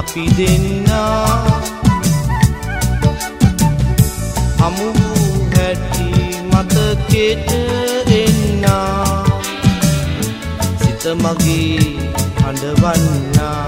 අපි දෙන්නා හමු හැටි මතකෙට එන්නා සිත මගේ හඬවන්නා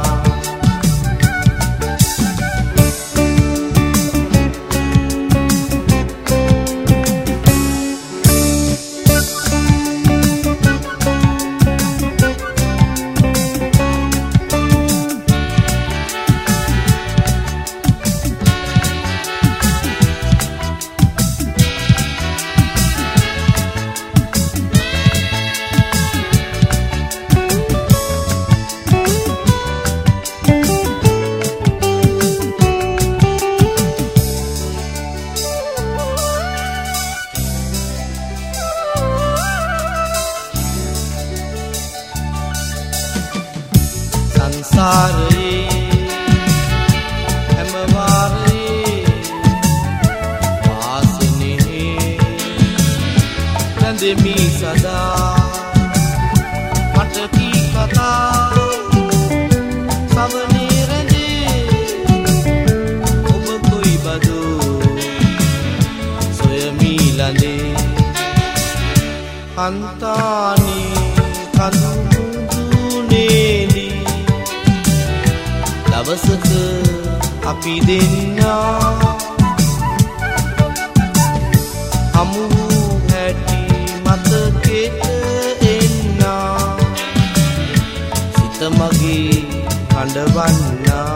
සංසාරයේ හැම වාරයේ වාසනේ රැඳෙමි සදා මට කී කතා සවනේ රැඳේ ඔබ කොයි බදෝ සොයමි ළඟේ අන්තානි කඳු දවසක අපි දෙන්නා හමු හැටි මතකෙට එන්නා සිත මගේ හඬවන්නා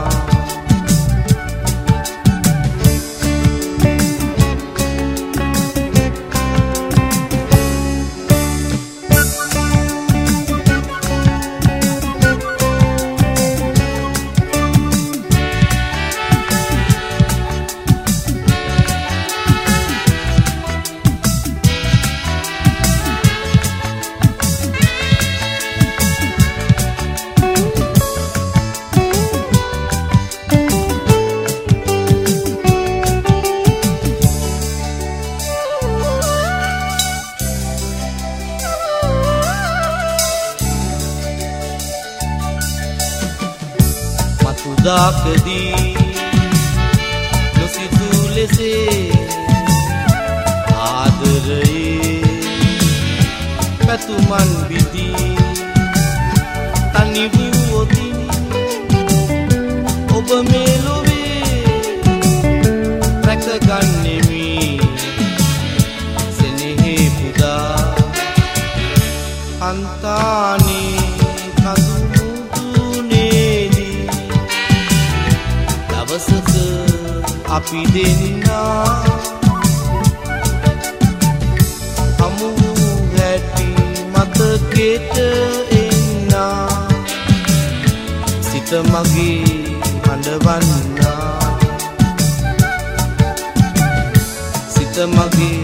උදාකදී නොසිතු ලෙසේ ආදරයේ පැතුමන් විදී තනි වූවොතින් ඔබ මේ ලොවේ රැකගන්නෙමි සෙනෙහේ පුදා අන්තානේ දවසක අපි දෙන්නා හමු හැටි මතකෙට එන්නා සිත මගේ හඬවන්නා සිත මගේ